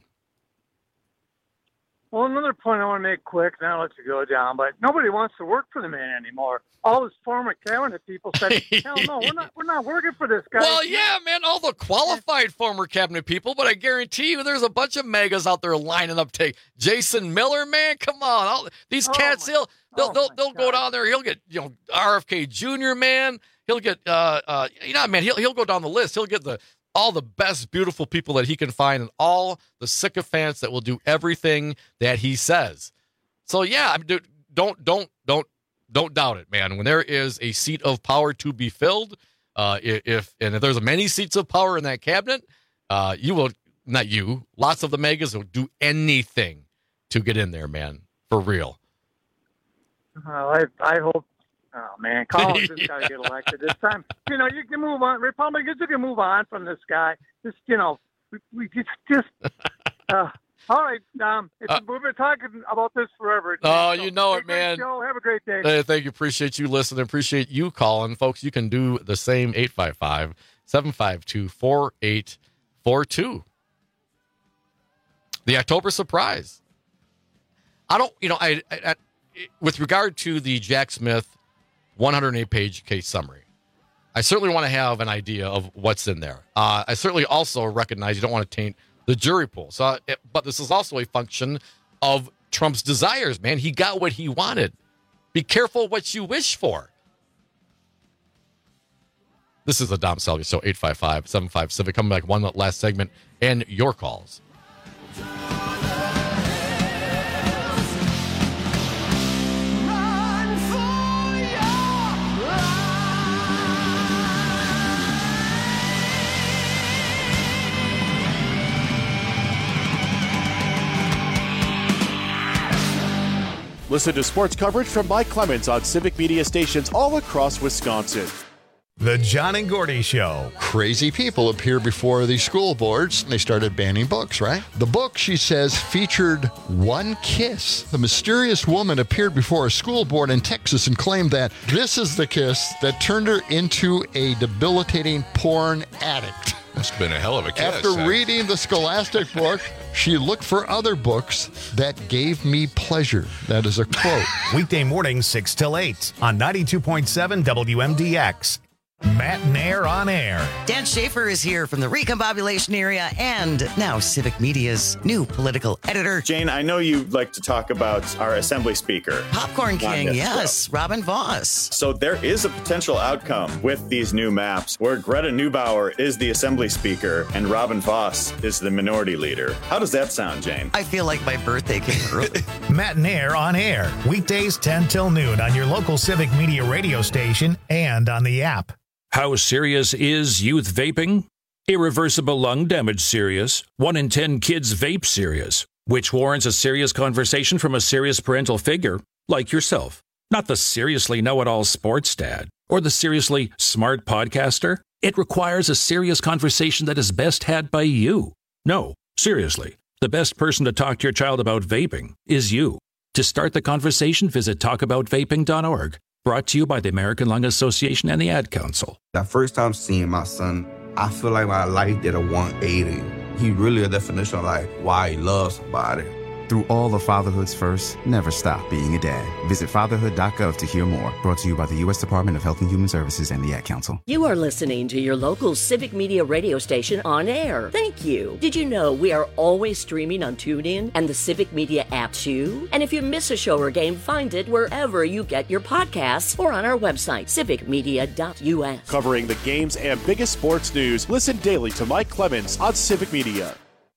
Well, another point I want to make quick, and I'll let you go down, but nobody wants to work for the man anymore. All his former cabinet people said, hell no, we're not working for this guy. Well, yeah, man, all the qualified former cabinet people, but I guarantee you there's a bunch of megas out there lining up to take Jason Miller, man, come on. These cats, they'll go down there. He'll get, RFK Jr., man. He'll get, man, he'll go down the list. He'll get all the best, beautiful people that he can find and all the sycophants that will do everything that he says. So, yeah, I mean, dude, don't doubt it, man. When there is a seat of power to be filled, if there's many seats of power in that cabinet, lots of the megas will do anything to get in there, man, for real. Well, I hope. Oh, man, Collins just got to get elected this time. You can move on. Republicans, you can move on from this guy. Just, we just all right, we've been talking about this forever. Oh, you know it, man. Show. Have a great day. Hey, thank you. Appreciate you listening. Appreciate you calling. Folks, you can do the same, 855-752-4842. The October surprise. With regard to the Jack Smith 108-page case summary, I certainly want to have an idea of what's in there. I certainly also recognize you don't want to taint the jury pool. But this is also a function of Trump's desires, man. He got what he wanted. Be careful what you wish for. This is the Dom Salvia Show, 855-75-CIVIC. Coming back, one last segment, and your calls. Listen to sports coverage from Mike Clemens on Civic Media stations all across Wisconsin. The John and Gordy Show. Crazy people appear before the school boards, and they started banning books, right? The book, she says, featured one kiss. The mysterious woman appeared before a school board in Texas and claimed that this is the kiss that turned her into a debilitating porn addict. Must have been a hell of a kiss. After reading the Scholastic book, she looked for other books that gave me pleasure. That is a quote. Weekday mornings 6 till 8 on 92.7 WMDX. Matt Nair on air. Dan Schaefer is here from the Recombobulation area and now Civic Media's new political editor. Jane, I know you like to talk about our Assembly Speaker. Popcorn King, yes, Robin Voss. So there is a potential outcome with these new maps where Greta Neubauer is the Assembly Speaker and Robin Voss is the Minority Leader. How does that sound, Jane? I feel like my birthday came early. Matt Nair on air. Weekdays 10 till noon on your local Civic Media radio station and on the app. How serious is youth vaping? Irreversible lung damage serious. 1 in 10 kids vape serious, which warrants a serious conversation from a serious parental figure like yourself. Not the seriously know-it-all sports dad or the seriously smart podcaster. It requires a serious conversation that is best had by you. No, seriously, the best person to talk to your child about vaping is you. To start the conversation, visit talkaboutvaping.org. Brought to you by the American Lung Association and the Ad Council. That first time seeing my son, I feel like my life did a 180. He really a definition of like why he loves somebody. Through all of fatherhood's first, never stop being a dad. Visit fatherhood.gov to hear more. Brought to you by the U.S. Department of Health and Human Services and the Ad Council. You are listening to your local Civic Media radio station on air. Thank you. Did you know we are always streaming on TuneIn and the Civic Media app too? And if you miss a show or game, find it wherever you get your podcasts or on our website, civicmedia.us. Covering the games and biggest sports news, listen daily to Mike Clemens on Civic Media.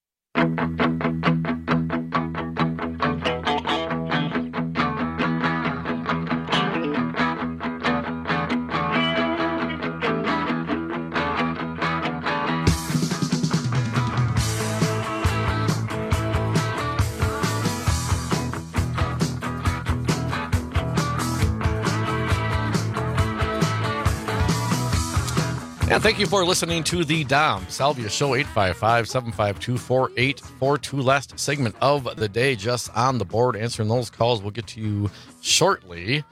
And thank you for listening to the Dom Salvia Show, 855-752-4842. Last segment of the day just on the board. Answering those calls. We'll get to you shortly.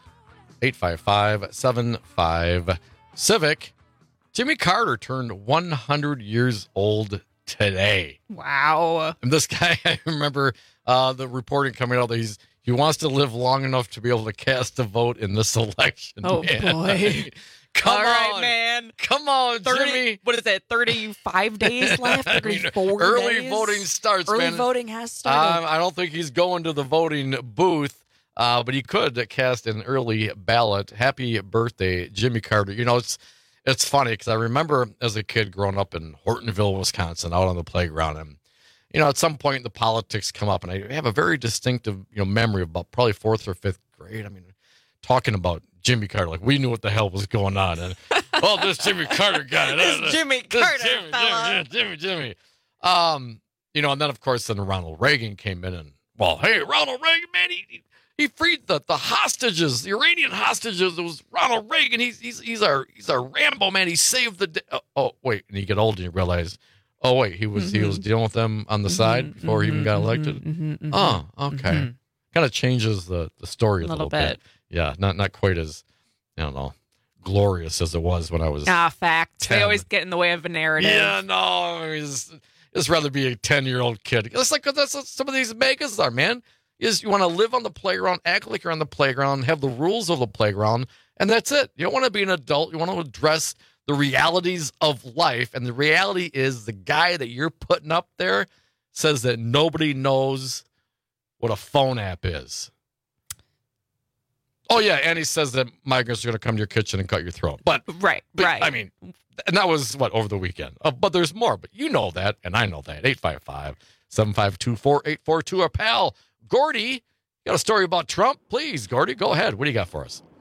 855-75-CIVIC. Jimmy Carter turned 100 years old today. Wow. And this guy, I remember the reporting coming out that he wants to live long enough to be able to cast a vote in this election. Oh, man. boy. Come All on, right, man. Come on, 30, Jimmy. What is it, 35 days left? 34 early days? voting starts, Early man. voting has started. I don't think he's going to the voting booth, but he could cast an early ballot. Happy birthday, Jimmy Carter. You know, it's funny because I remember as a kid growing up in Hortonville, Wisconsin, out on the playground, and you know, at some point the politics come up, and I have a very distinctive, memory of about probably 4th or 5th grade. I mean, talking about Jimmy Carter, like we knew what the hell was going on, and this Jimmy Carter guy, this Jimmy Carter, Jimmy. And then of course then Ronald Reagan came in, and hey, Ronald Reagan, man, he freed the hostages, the Iranian hostages. It was Ronald Reagan. He's our Rambo, man. He saved the day. Oh wait, and you get old and you realize, oh wait, he was dealing with them on the side before he even got elected. Oh, okay, kind of changes the story a little bit. Yeah, not quite as, I don't know, glorious as it was when I was fact. 10. They always get in the way of a narrative. Yeah, no, I mean, just rather be a 10-year-old kid. It's like that's what some of these megas are, man. Is you want to live on the playground, act like you're on the playground, have the rules of the playground, and that's it. You don't want to be an adult. You want to address the realities of life, and the reality is the guy that you're putting up there says that nobody knows what a phone app is. Oh, yeah, and he says that migrants are going to come to your kitchen and cut your throat. But right. I mean, and that was, over the weekend. But there's more, but you know that, and I know that. 855-752-4842. Our pal, Gordy, you got a story about Trump? Please, Gordy, go ahead. What do you got for us?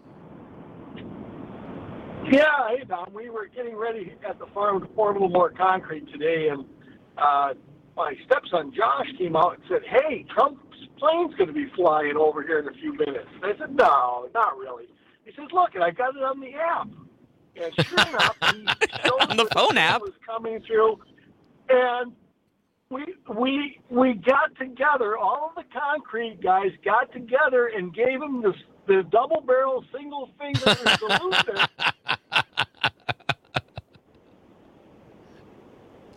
Yeah, hey, Don. We were getting ready at the farm to pour a little more concrete today, and my stepson, Josh, came out and said, hey, Trump's plane's going to be flying over here in a few minutes. And I said, no, not really. He says, look, and I got it on the app. And sure enough, he showed on the phone app was coming through, and we got together. All of the concrete guys got together and gave him the double barrel single finger salute.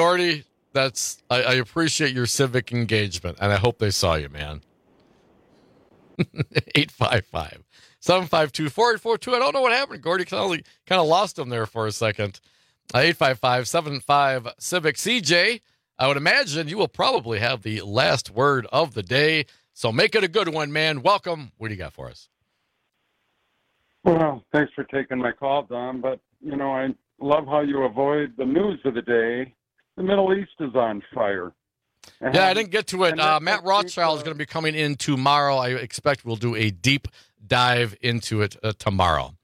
Gordy, I appreciate your civic engagement, and I hope they saw you, man. 855-752-4842. I don't know what happened, Gordy. Kind of lost him there for a second. 855-75-CIVIC. CJ, I would imagine you will probably have the last word of the day, so make it a good one, man. Welcome. What do you got for us? Well, thanks for taking my call, Don, but, I love how you avoid the news of the day. The Middle East is on fire. Yeah, I didn't get to it. Matt Rothschild is going to be coming in tomorrow. I expect we'll do a deep dive into it tomorrow.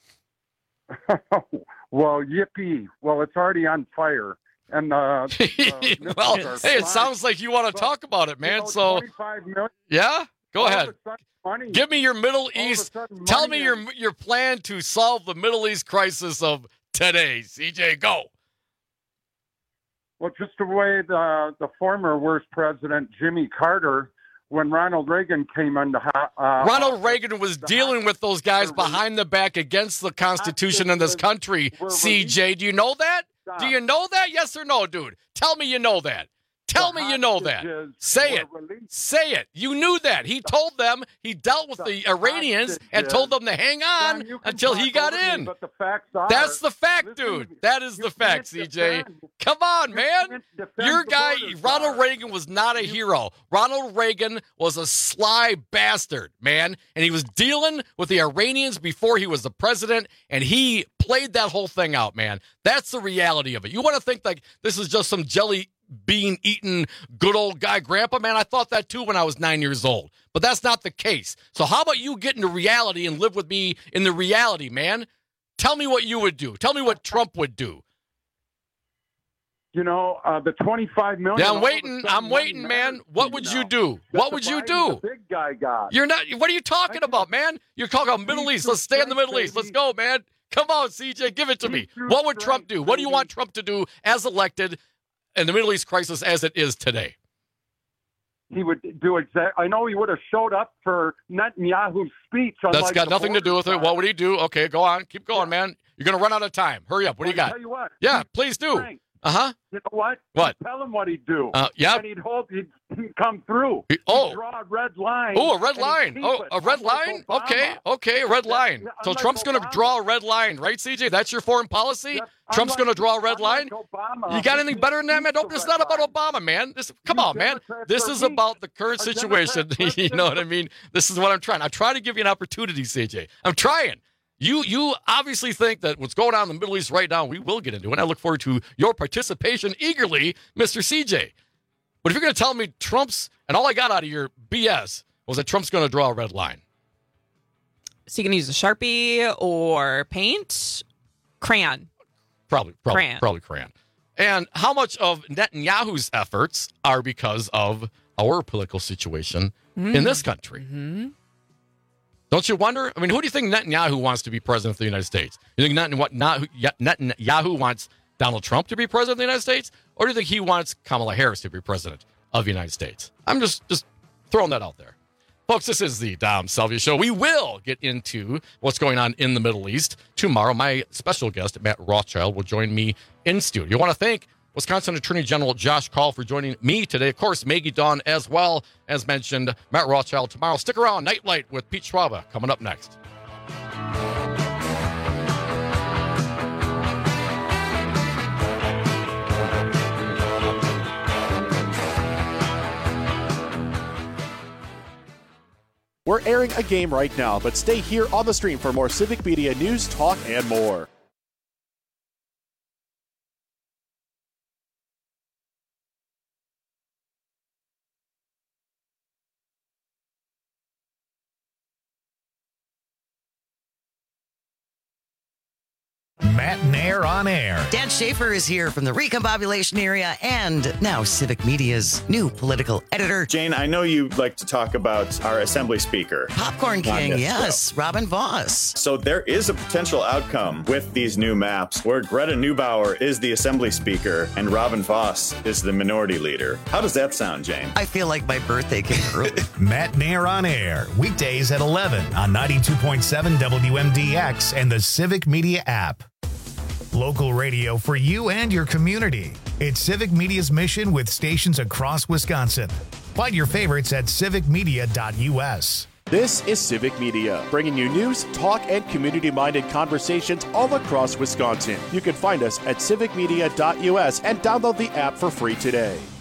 Well, yippee. Well, it's already on fire. And well, hey, it sounds like you want to talk about it, man. So, 25 million. Yeah, go ahead. Money. Give me your Middle East. Tell me your plan to solve the Middle East crisis of today, CJ. Go. Well, just the way the former worst president, Jimmy Carter, when Ronald Reagan came into Ronald Reagan was dealing with those guys behind the back against the Constitution in this country, CJ. Do you know that? Do you know that? Yes or no, dude? Tell me you know that. Tell me you know that. Say it. Say it. You knew that. He told them he dealt with the Iranians and told them to hang on until he got in. But the facts are, that's the fact, dude. That is the fact, CJ. Come on, man. Your guy, Ronald Reagan, was not a hero. Ronald Reagan was a sly bastard, man. And he was dealing with the Iranians before he was the president, and he played that whole thing out, man. That's the reality of it. You want to think like this is just some jelly bean eating good old guy grandpa, man? I thought that too when I was 9 years old, but that's not the case. So how about you get into reality and live with me in the reality, man? Tell me what you would do. Tell me what Trump would do. The 25 million. Yeah, I'm waiting, man. What would you do? What would you do? The big guy got. You're not. What are you talking about, man? You're talking about Middle East. Let's stay in the Middle East. Let's go, man. Come on, CJ, give it to me. What would Trump do? What do you want Trump to do as elected in the Middle East crisis as it is today? He would do I know he would have showed up for Netanyahu's speech. That's got nothing to do with it. What would he do? Okay, go on. Keep going, man. You're going to run out of time. Hurry up. What do you got? Tell you what. Yeah, please do. Frank, Uh-huh. You know what? What? Tell him what he'd do. Yeah. And he'd come through. He'd draw a red line. Oh, a red line. Oh, a red line? Okay, a red line. So Trump's going to draw a red line, right, CJ? That's your foreign policy? Trump's going to draw a red line? You got anything better than that, man? It's not about Obama, man. Come on, man. This is about the current situation. You know what I mean? This is what I'm trying. I'm trying to give you an opportunity, CJ. I'm trying. You obviously think that what's going on in the Middle East right now, we will get into it. I look forward to your participation eagerly, Mr. CJ. But if you're going to tell me Trump's, and all I got out of your BS was that Trump's going to draw a red line. Is he going to use a Sharpie or paint? Crayon. Probably crayon. And how much of Netanyahu's efforts are because of our political situation in this country? Mm-hmm. Don't you wonder? I mean, who do you think Netanyahu wants to be president of the United States? You think Netanyahu wants Donald Trump to be president of the United States? Or do you think he wants Kamala Harris to be president of the United States? I'm just throwing that out there. Folks, this is the Dom Salvia Show. We will get into what's going on in the Middle East tomorrow. My special guest, Matt Rothschild, will join me in studio. I want to thank Wisconsin Attorney General Josh Kaul for joining me today. Of course, Maggie Dawn as well. As mentioned, Matt Rothschild tomorrow. Stick around. Nightlight with Pete Schwaba coming up next. We're airing a game right now, but stay here on the stream for more Civic Media news, talk, and more. Matt Nair on air. Dan Schaefer is here from the Recombobulation area and now Civic Media's new political editor. Jane, I know you like to talk about our Assembly Speaker. Popcorn King, yes, Robin Voss. So there is a potential outcome with these new maps where Greta Neubauer is the Assembly Speaker and Robin Voss is the Minority Leader. How does that sound, Jane? I feel like my birthday came early. Matt Nair on air, weekdays at 11 on 92.7 WMDX and the Civic Media app. local radio for you and your community. It's Civic Media's mission with stations across Wisconsin. Find your favorites at civicmedia.us. This is Civic Media, bringing you news, talk, and community-minded conversations all across Wisconsin. You can find us at civicmedia.us and download the app for free today.